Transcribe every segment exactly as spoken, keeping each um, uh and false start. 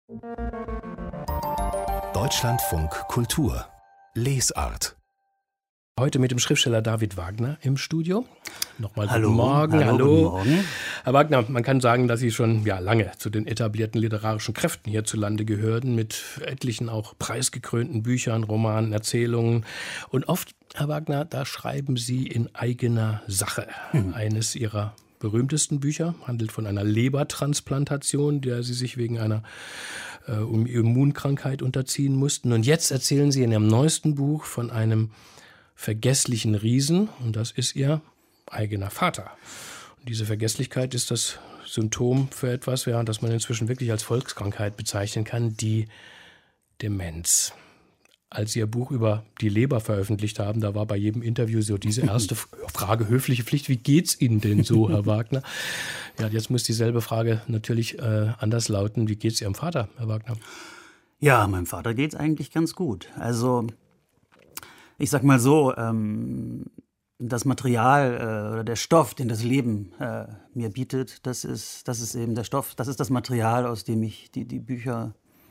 Deutschlandfunk Kultur Lesart. Heute mit dem Schriftsteller David Wagner im Studio. Nochmal hallo, guten Morgen. Hallo, hallo. Guten Morgen. Herr Wagner, man kann sagen, dass Sie schon ja, lange zu den etablierten literarischen Kräften hierzulande gehörten, mit etlichen auch preisgekrönten Büchern, Romanen, Erzählungen. Und oft, Herr Wagner, da schreiben Sie in eigener Sache. Hm. Eines Ihrer berühmtesten Bücher handelt von einer Lebertransplantation, der Sie sich wegen einer äh, Immunkrankheit unterziehen mussten. Und jetzt erzählen Sie in Ihrem neuesten Buch von einem vergesslichen Riesen, und das ist Ihr eigener Vater. Und diese Vergesslichkeit ist das Symptom für etwas, ja, das man inzwischen wirklich als Volkskrankheit bezeichnen kann, die Demenz. Als Sie Ihr Buch über die Leber veröffentlicht haben, da war bei jedem Interview so diese erste Frage, höfliche Pflicht, wie geht's Ihnen denn so, Herr Wagner? Ja, jetzt muss dieselbe Frage natürlich äh, anders lauten, wie geht's Ihrem Vater, Herr Wagner? Ja, meinem Vater geht's eigentlich ganz gut. Also ich sag mal so, ähm, das Material äh, oder der Stoff, den das Leben äh, mir bietet, das ist, das ist eben der Stoff, das ist das Material, aus dem ich die, die Bücher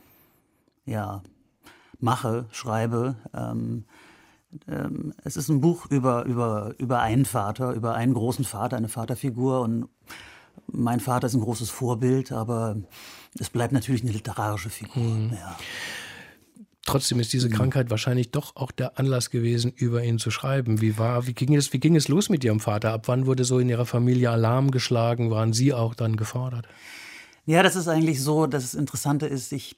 ja, mache, schreibe. Ähm, ähm, es ist ein Buch über, über, über einen Vater, über einen großen Vater, eine Vaterfigur, und mein Vater ist ein großes Vorbild, aber es bleibt natürlich eine literarische Figur. Mhm. Ja. Trotzdem ist diese Krankheit wahrscheinlich doch auch der Anlass gewesen, über ihn zu schreiben. Wie war, wie ging es, wie ging es los mit Ihrem Vater? Ab wann wurde so in Ihrer Familie Alarm geschlagen? Waren Sie auch dann gefordert? Ja, das ist eigentlich so, dass das Interessante ist, ich,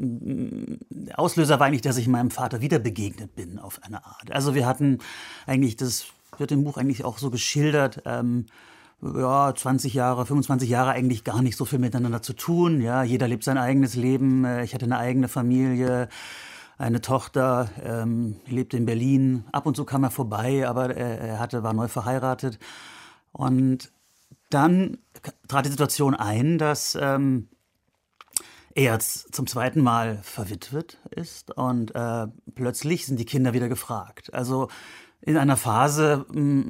der Auslöser war eigentlich, dass ich meinem Vater wieder begegnet bin auf eine Art. Also wir hatten eigentlich, das wird im Buch eigentlich auch so geschildert, ähm, ja, zwanzig Jahre, fünfundzwanzig Jahre eigentlich gar nicht so viel miteinander zu tun. Ja, jeder lebt sein eigenes Leben. Ich hatte eine eigene Familie, eine Tochter, ähm, lebte in Berlin. Ab und zu kam er vorbei, aber er, er hatte, war neu verheiratet. Und dann trat die Situation ein, dass ähm, er jetzt zum zweiten Mal verwitwet ist, und äh, plötzlich sind die Kinder wieder gefragt. Also in einer Phase,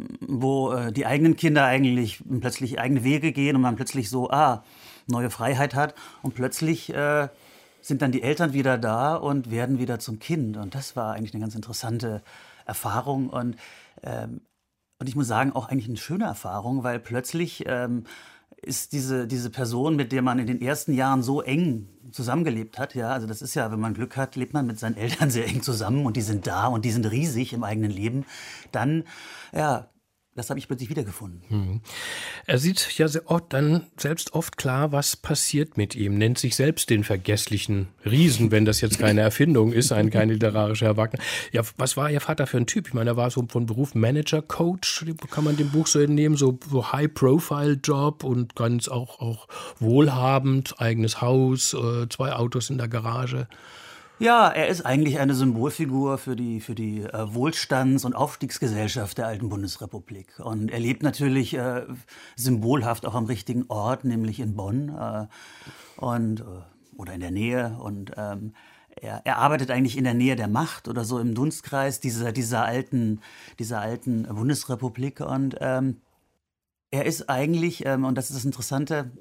wo äh, die eigenen Kinder eigentlich plötzlich eigene Wege gehen und man plötzlich so, ah, neue Freiheit hat, und plötzlich äh, sind dann die Eltern wieder da und werden wieder zum Kind. Und das war eigentlich eine ganz interessante Erfahrung, und, ähm, und ich muss sagen, auch eigentlich eine schöne Erfahrung, weil plötzlich ähm, ist diese, diese Person, mit der man in den ersten Jahren so eng zusammengelebt hat, ja, also das ist ja, wenn man Glück hat, lebt man mit seinen Eltern sehr eng zusammen, und die sind da und die sind riesig im eigenen Leben, dann, ja, das habe ich plötzlich wiedergefunden. Hm. Er sieht ja sehr oft, dann selbst oft klar, was passiert mit ihm, nennt sich selbst den vergesslichen Riesen, wenn das jetzt keine Erfindung ist, ein kein literarischer Herr Wagner. Ja, was war Ihr Vater für ein Typ? Ich meine, er war so von Beruf Manager, Coach, kann man dem Buch so entnehmen, so, so High-Profile-Job und ganz auch, auch wohlhabend, eigenes Haus, äh, zwei Autos in der Garage. Ja, er ist eigentlich eine Symbolfigur für die, für die äh, Wohlstands- und Aufstiegsgesellschaft der alten Bundesrepublik. Und er lebt natürlich äh, symbolhaft auch am richtigen Ort, nämlich in Bonn äh, und, äh, oder in der Nähe. Und ähm, er, er arbeitet eigentlich in der Nähe der Macht oder so im Dunstkreis dieser, dieser, alten, dieser alten Bundesrepublik. Und ähm, er ist eigentlich, ähm, und das ist das Interessante,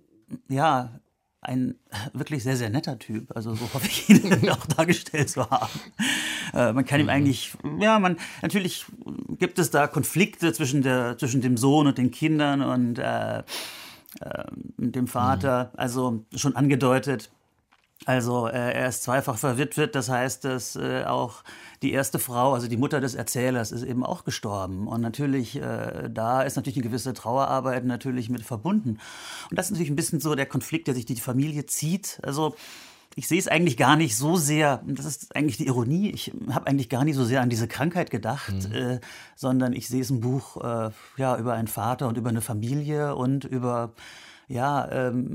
ja, ein wirklich sehr, sehr netter Typ. Also so hoffe ich, ihn auch dargestellt zu haben. Äh, man kann ihm eigentlich, ja, man, natürlich gibt es da Konflikte zwischen, der, zwischen dem Sohn und den Kindern und äh, äh, dem Vater. Also schon angedeutet. Also äh, er ist zweifach verwitwet, das heißt, dass äh, auch die erste Frau, also die Mutter des Erzählers, ist eben auch gestorben. Und natürlich, äh, da ist natürlich eine gewisse Trauerarbeit natürlich mit verbunden. Und das ist natürlich ein bisschen so der Konflikt, der sich durch die Familie zieht. Also ich sehe es eigentlich gar nicht so sehr, das ist eigentlich die Ironie, ich habe eigentlich gar nicht so sehr an diese Krankheit gedacht, mhm. äh, sondern ich sehe es ein Buch äh, ja, über einen Vater und über eine Familie und über ja,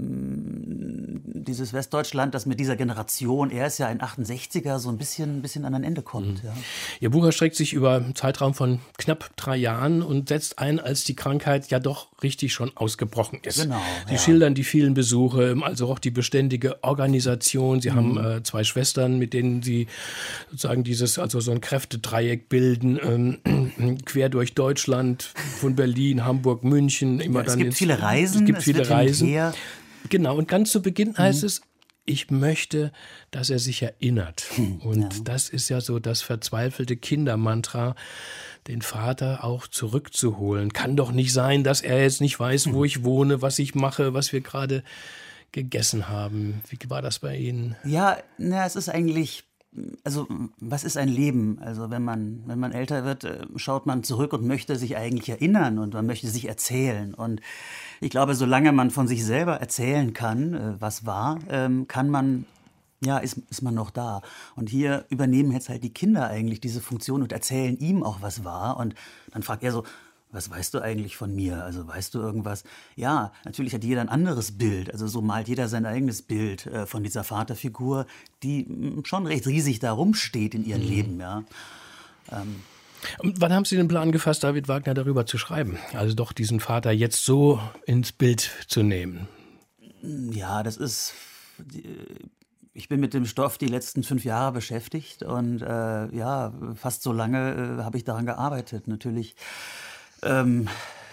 ähm, dieses Westdeutschland, das mit dieser Generation, er ist ja ein achtundsechziger, so ein bisschen, ein bisschen an ein Ende kommt. Mhm. Ja. Ihr Buch erstreckt sich über einen Zeitraum von knapp drei Jahren und setzt ein, als die Krankheit ja doch richtig schon ausgebrochen ist. Genau. Sie Ja. schildern die vielen Besuche, also auch die beständige Organisation. Sie mhm. haben äh, zwei Schwestern, mit denen Sie sozusagen dieses, also so ein Kräftedreieck bilden, ähm, quer durch Deutschland, von Berlin, Hamburg, München. Immer Ja, es dann gibt ins, viele Reisen. Es gibt es viele wird Reisen. Her. Genau, und ganz zu Beginn heißt mhm. es, ich möchte, dass er sich erinnert. Und ja. das ist ja so das verzweifelte Kindermantra, den Vater auch zurückzuholen. Kann doch nicht sein, dass er jetzt nicht weiß, wo ich wohne, was ich mache, was wir gerade gegessen haben. Wie war das bei Ihnen? Ja, na, es ist eigentlich, also was ist ein Leben? Also wenn man, wenn man älter wird, äh, schaut man zurück und möchte sich eigentlich erinnern und man möchte sich erzählen. Und ich glaube, solange man von sich selber erzählen kann, äh, was war, ähm, kann man, ja, ist, ist man noch da. Und hier übernehmen jetzt halt die Kinder eigentlich diese Funktion und erzählen ihm auch, was war. Und dann fragt er so, was weißt du eigentlich von mir? Also weißt du irgendwas? Ja, natürlich hat jeder ein anderes Bild. Also so malt jeder sein eigenes Bild äh, von dieser Vaterfigur, die mh, schon recht riesig da rumsteht in ihrem mhm. Leben. Ja. Ähm. Und wann haben Sie den Plan gefasst, David Wagner darüber zu schreiben? Also doch diesen Vater jetzt so ins Bild zu nehmen? Ja, das ist... Ich bin mit dem Stoff die letzten fünf Jahre beschäftigt und äh, ja, fast so lange äh, habe ich daran gearbeitet. Natürlich... Ähm,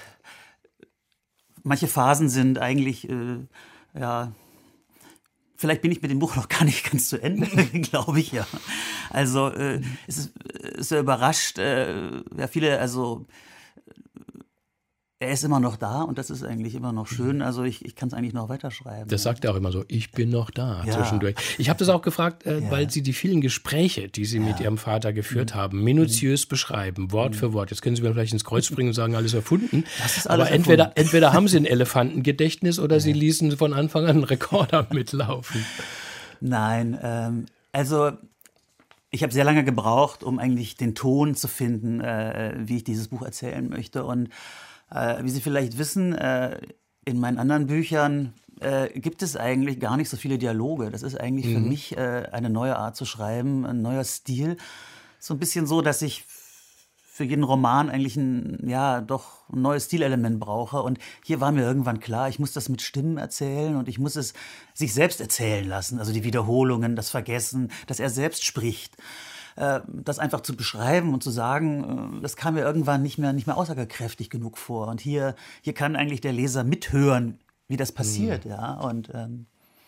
manche Phasen sind eigentlich, äh, ja, vielleicht bin ich mit dem Buch noch gar nicht ganz zu Ende, glaube ich, ja. Also äh, es ist, es ist sehr überrascht, äh, ja, viele, also er ist immer noch da und das ist eigentlich immer noch schön. Also ich, ich kann es eigentlich noch weiterschreiben. Das ja. sagt er auch immer so, ich bin noch da ja. zwischendurch. Ich habe das auch gefragt, äh, ja. weil Sie die vielen Gespräche, die Sie ja. mit Ihrem Vater geführt mhm. haben, minutiös mhm. beschreiben, Wort mhm. für Wort. Jetzt können Sie mir vielleicht ins Kreuz springen und sagen, alles erfunden. Das ist alles Aber entweder, erfunden. entweder haben Sie ein Elefantengedächtnis oder ja. Sie ließen von Anfang an einen Rekorder mitlaufen. Nein, ähm, also... Ich habe sehr lange gebraucht, um eigentlich den Ton zu finden, äh, wie ich dieses Buch erzählen möchte. Und äh, wie Sie vielleicht wissen, äh, in meinen anderen Büchern äh, gibt es eigentlich gar nicht so viele Dialoge. Das ist eigentlich mhm. für mich äh, eine neue Art zu schreiben, ein neuer Stil. So ein bisschen so, dass ich für jeden Roman eigentlich ein, ja, doch ein neues Stilelement brauche. Und hier war mir irgendwann klar, ich muss das mit Stimmen erzählen und ich muss es sich selbst erzählen lassen. Also die Wiederholungen, das Vergessen, dass er selbst spricht. Äh, das einfach zu beschreiben und zu sagen, äh, das kam mir irgendwann nicht mehr, nicht mehr aussagekräftig genug vor. Und hier, hier kann eigentlich der Leser mithören, wie das passiert. Mhm. Ja, und... Ähm,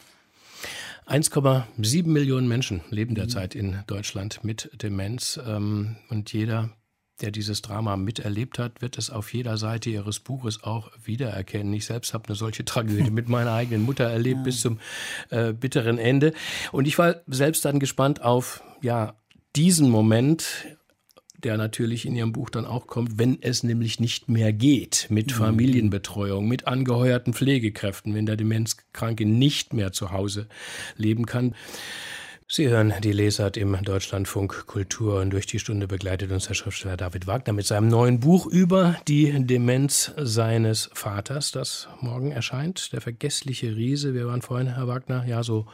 eins Komma sieben Millionen Menschen leben derzeit in Deutschland mit Demenz. Ähm, und jeder, der dieses Drama miterlebt hat, wird es auf jeder Seite Ihres Buches auch wiedererkennen. Ich selbst habe eine solche Tragödie mit meiner eigenen Mutter erlebt, ja. bis zum äh, bitteren Ende. Und ich war selbst dann gespannt auf ja, diesen Moment, der natürlich in Ihrem Buch dann auch kommt, wenn es nämlich nicht mehr geht mit mhm. Familienbetreuung, mit angeheuerten Pflegekräften, wenn der Demenzkranke nicht mehr zu Hause leben kann. Sie hören die Lesart im Deutschlandfunk Kultur und durch die Stunde begleitet uns der Schriftsteller David Wagner mit seinem neuen Buch über die Demenz seines Vaters, das morgen erscheint. Der vergessliche Riese. Wir waren vorhin, Herr Wagner, ja so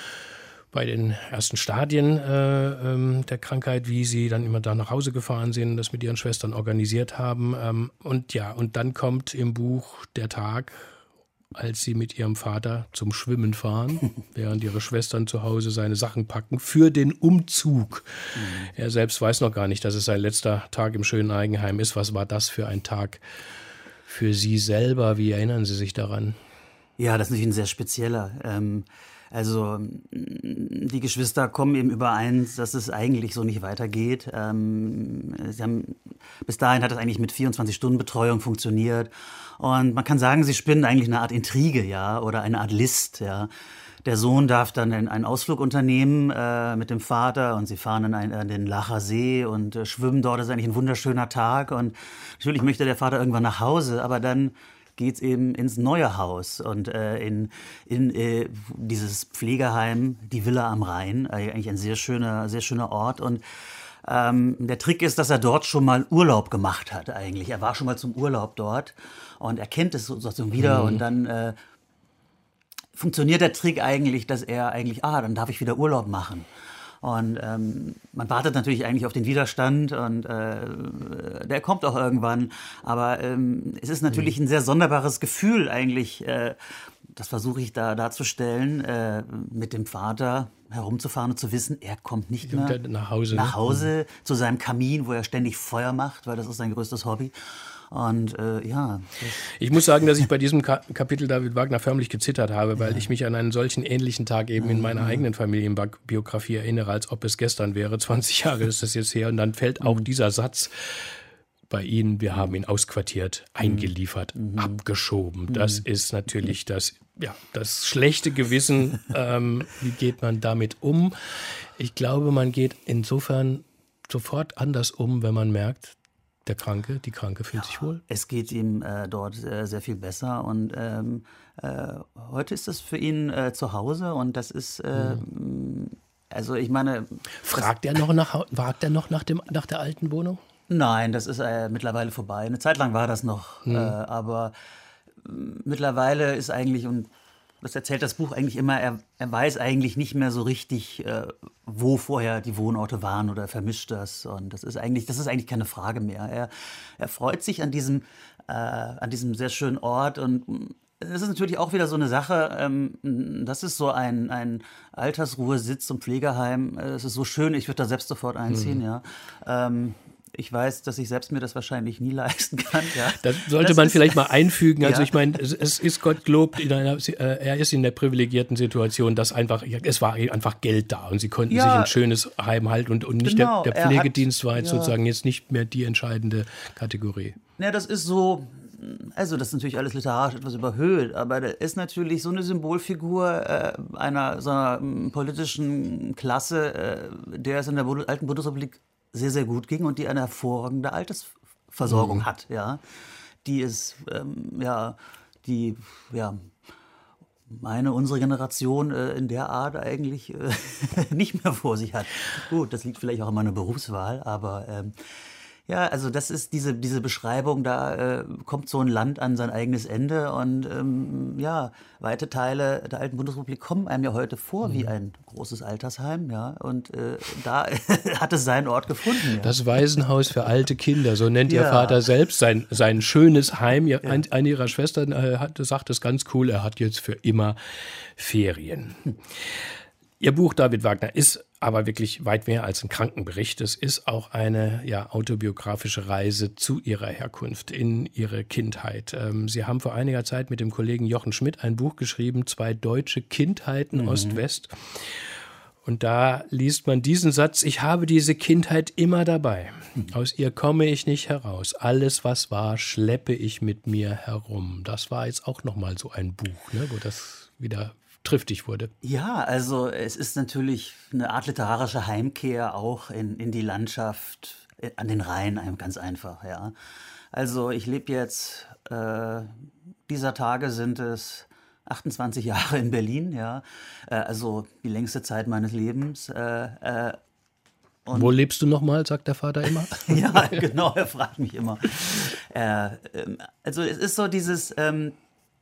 bei den ersten Stadien äh, ähm, der Krankheit, wie Sie dann immer da nach Hause gefahren sind, das mit Ihren Schwestern organisiert haben. Ähm, und ja, und dann kommt im Buch der Tag, als Sie mit Ihrem Vater zum Schwimmen fahren, während Ihre Schwestern zu Hause seine Sachen packen für den Umzug. Mhm. Er selbst weiß noch gar nicht, dass es sein letzter Tag im schönen Eigenheim ist. Was war das für ein Tag für Sie selber? Wie erinnern Sie sich daran? Ja, das ist natürlich ein sehr spezieller. Ähm, also die Geschwister kommen eben überein, dass es eigentlich so nicht weitergeht. Ähm, sie haben, bis dahin hat es eigentlich mit vierundzwanzig-Stunden-Betreuung funktioniert. Und man kann sagen, sie spinnen eigentlich eine Art Intrige, ja, oder eine Art List, ja. Der Sohn darf dann einen Ausflug unternehmen äh, mit dem Vater und sie fahren in, ein, in den Lacher See und äh, schwimmen dort. Das ist eigentlich ein wunderschöner Tag und natürlich möchte der Vater irgendwann nach Hause, aber dann geht's eben ins neue Haus und äh, in, in äh, dieses Pflegeheim, die Villa am Rhein, äh, eigentlich ein sehr schöner, sehr schöner Ort und Ähm, der Trick ist, dass er dort schon mal Urlaub gemacht hat eigentlich. Er war schon mal zum Urlaub dort und er kennt es sozusagen wieder mhm. und dann äh, funktioniert der Trick eigentlich, dass er eigentlich, ah, dann darf ich wieder Urlaub machen. Und ähm, man wartet natürlich eigentlich auf den Widerstand und äh, der kommt auch irgendwann. Aber ähm, es ist natürlich ein sehr sonderbares Gefühl eigentlich, äh, das versuche ich da darzustellen, äh, mit dem Vater herumzufahren und zu wissen, er kommt nicht mehr nach Hause, nach Hause mhm. zu seinem Kamin, wo er ständig Feuer macht, weil das ist sein größtes Hobby. Und äh, ja. Ich muss sagen, dass ich bei diesem Ka- Kapitel David Wagner förmlich gezittert habe, weil ja. ich mich an einen solchen ähnlichen Tag eben in meiner eigenen Familienbiografie erinnere, als ob es gestern wäre. zwanzig Jahre ist das jetzt her. Und dann fällt auch dieser Satz bei Ihnen, wir haben ihn ausquartiert, eingeliefert, mhm. abgeschoben. Das mhm. ist natürlich das, ja, das schlechte Gewissen. Ähm, wie geht man damit um? Ich glaube, man geht insofern sofort anders um, wenn man merkt, der Kranke, die Kranke fühlt ja, sich wohl. Es geht ihm äh, dort äh, sehr viel besser und ähm, äh, heute ist es für ihn äh, zu Hause und das ist, äh, mhm. also ich meine... Fragt er noch nach, fragt er noch nach, dem, nach der alten Wohnung? Nein, das ist äh, mittlerweile vorbei. Eine Zeit lang war das noch, mhm. äh, aber äh, mittlerweile ist eigentlich, und das erzählt das Buch eigentlich immer, er, er weiß eigentlich nicht mehr so richtig, äh, wo vorher die Wohnorte waren oder vermischt das. Und das ist eigentlich, das ist eigentlich keine Frage mehr. Er, er freut sich an diesem, äh, an diesem sehr schönen Ort und es ist natürlich auch wieder so eine Sache, ähm, das ist so ein, ein Altersruhesitz und Pflegeheim. Es ist so schön, ich würde da selbst sofort einziehen, mhm. ja. Ähm, Ich weiß, dass ich selbst mir das wahrscheinlich nie leisten kann. Ja. Das sollte das man ist, vielleicht mal einfügen. Also ja. ich meine, es, es ist Gott gelobt, in einer, er ist in der privilegierten Situation, dass einfach, es war einfach Geld da und sie konnten ja. sich ein schönes Heim halten und, und nicht genau. der, der Pflegedienst hat, war jetzt ja. sozusagen jetzt nicht mehr die entscheidende Kategorie. Ja, das ist so, also das ist natürlich alles literarisch etwas überhöht, aber der ist natürlich so eine Symbolfigur äh, einer so einer m, politischen Klasse, äh, der es in der Bund- alten Bundesrepublik sehr, sehr gut ging und die eine hervorragende Altersversorgung mhm. hat, ja. Die ist, ähm, ja, die, ja, meine, unsere Generation äh, in der Art eigentlich äh, nicht mehr vor sich hat. Gut, das liegt vielleicht auch an meiner Berufswahl, aber ähm, ja, also das ist diese, diese Beschreibung, da äh, kommt so ein Land an sein eigenes Ende und ähm, ja, weite Teile der alten Bundesrepublik kommen einem ja heute vor mhm. wie ein großes Altersheim, ja, und äh, da hat es seinen Ort gefunden. Ja. Das Waisenhaus für alte Kinder, so nennt ja. Ihr Vater selbst sein, sein schönes Heim. Ja. Ein, eine ihrer Schwestern äh, hat, sagt das ganz cool, er hat jetzt für immer Ferien. Hm. Ihr Buch David Wagner ist aber wirklich weit mehr als ein Krankenbericht. Es ist auch eine ja, autobiografische Reise zu Ihrer Herkunft, in Ihre Kindheit. Ähm, Sie haben vor einiger Zeit mit dem Kollegen Jochen Schmidt ein Buch geschrieben, Zwei deutsche Kindheiten, mhm. Ost-West. Und da liest man diesen Satz, ich habe diese Kindheit immer dabei. Aus ihr komme ich nicht heraus. Alles, was war, schleppe ich mit mir herum. Das war jetzt auch nochmal so ein Buch, ne, wo das wieder triftig wurde. Ja, also es ist natürlich eine Art literarische Heimkehr auch in, in die Landschaft, an den Rhein, ganz einfach, ja. Also ich lebe jetzt, äh, dieser Tage sind es achtundzwanzig Jahre in Berlin, ja, äh, also die längste Zeit meines Lebens. Äh, äh, und Wo lebst du nochmal, sagt der Vater immer? Ja, genau, er fragt mich immer. Äh, also es ist so dieses... Ähm,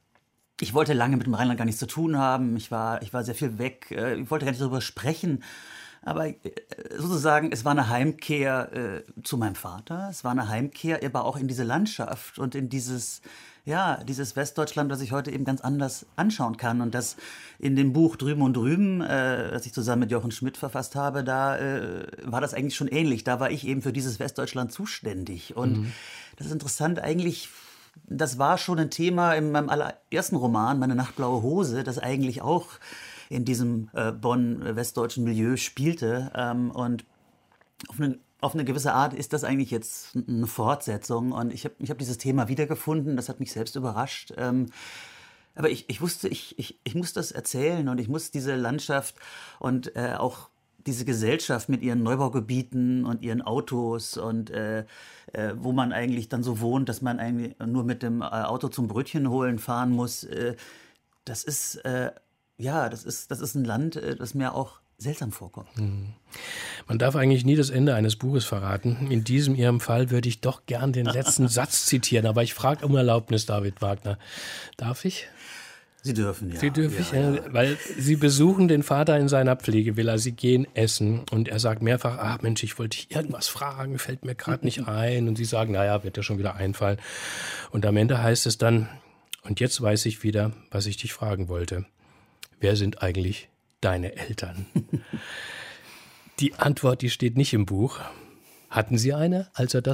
Ich wollte lange mit dem Rheinland gar nichts zu tun haben. Ich war, ich war sehr viel weg. Ich wollte gar nicht darüber sprechen. Aber sozusagen, es war eine Heimkehr äh, zu meinem Vater. Es war eine Heimkehr, aber auch in diese Landschaft und in dieses, ja, dieses Westdeutschland, das ich heute eben ganz anders anschauen kann. Und das in dem Buch Drüben und Drüben, äh, das ich zusammen mit Jochen Schmidt verfasst habe, da äh, war das eigentlich schon ähnlich. Da war ich eben für dieses Westdeutschland zuständig. Und mhm. das ist interessant eigentlich. Das war schon ein Thema in meinem allerersten Roman, Meine nachtblaue Hose, das eigentlich auch in diesem äh, Bonn-westdeutschen Milieu spielte. Ähm, und auf eine, auf eine gewisse Art ist das eigentlich jetzt eine Fortsetzung. Und ich habe ich hab dieses Thema wiedergefunden, das hat mich selbst überrascht. Ähm, aber ich, ich wusste, ich, ich, ich muss das erzählen und ich muss diese Landschaft und äh, auch diese Gesellschaft mit ihren Neubaugebieten und ihren Autos und äh, äh, wo man eigentlich dann so wohnt, dass man eigentlich nur mit dem äh, Auto zum Brötchen holen fahren muss, äh, das ist, äh, ja, das ist, das ist ein Land, äh, das mir auch seltsam vorkommt. Mhm. Man darf eigentlich nie das Ende eines Buches verraten. In diesem Ihrem Fall würde ich doch gern den letzten Satz zitieren, aber ich frage um Erlaubnis, David Wagner. Darf ich? Sie dürfen, ja. Sie dürfen, ja, ja, weil Sie besuchen den Vater in seiner Pflegevilla, Sie gehen essen und er sagt mehrfach, ach Mensch, ich wollte dich irgendwas fragen, fällt mir gerade nicht ein. Und Sie sagen, naja, wird dir schon wieder einfallen. Und am Ende heißt es dann, und jetzt weiß ich wieder, was ich dich fragen wollte. Wer sind eigentlich deine Eltern? Die Antwort, die steht nicht im Buch. Hatten Sie eine, als er das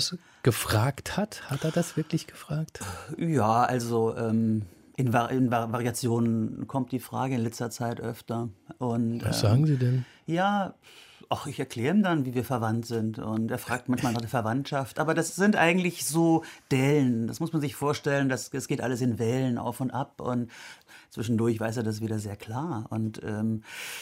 gefragt hat? Hat er das wirklich gefragt? Ja, also ähm, in, Vari- in Vari- Variationen kommt die Frage in letzter Zeit öfter. Und, Was ähm, sagen Sie denn? Ja, ach, ich erkläre ihm dann, wie wir verwandt sind. Und er fragt manchmal nach der Verwandtschaft. Aber das sind eigentlich so Dellen. Das muss man sich vorstellen. Das, das geht alles in Wellen auf und ab. Und zwischendurch weiß er das wieder sehr klar. Und ähm,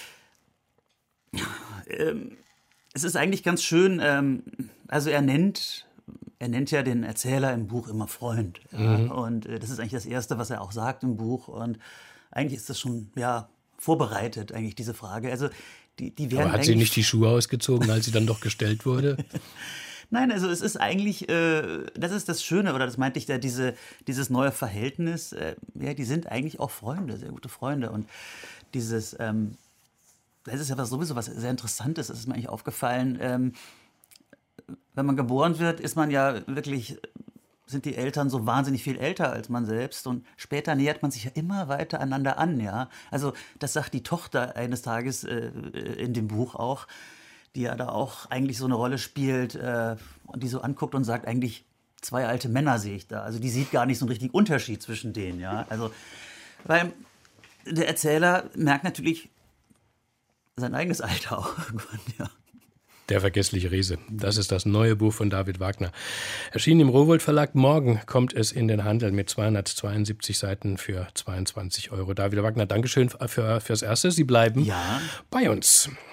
ähm, es ist eigentlich ganz schön. Ähm, also er nennt, er nennt ja den Erzähler im Buch immer Freund. Ja? Mhm. Und äh, das ist eigentlich das Erste, was er auch sagt im Buch. Und eigentlich ist das schon, ja, vorbereitet, eigentlich diese Frage. Also die, die werden Aber hat sie eigentlich- nicht die Schuhe ausgezogen, als sie dann doch gestellt wurde? Nein, also es ist eigentlich, äh, das ist das Schöne, oder das meinte ich da, diese, dieses neue Verhältnis, äh, ja, die sind eigentlich auch Freunde, sehr gute Freunde. Und dieses, ähm, das ist ja was, sowieso was sehr Interessantes, das ist mir eigentlich aufgefallen. Ähm, wenn man geboren wird, ist man ja wirklich, sind die Eltern so wahnsinnig viel älter als man selbst, und später nähert man sich ja immer weiter aneinander an, ja. Also das sagt die Tochter eines Tages äh, in dem Buch auch, die ja da auch eigentlich so eine Rolle spielt äh, und die so anguckt und sagt, eigentlich zwei alte Männer sehe ich da. Also die sieht gar nicht so einen richtigen Unterschied zwischen denen, ja. Also, weil der Erzähler merkt natürlich sein eigenes Alter auch irgendwann, ja. Der vergessliche Riese. Das ist das neue Buch von David Wagner. Erschienen im Rowohlt Verlag. Morgen kommt es in den Handel mit zweihundertzweiundsiebzig Seiten für zweiundzwanzig Euro. David Wagner, Dankeschön für, fürs Erste. Sie bleiben Ja. bei uns.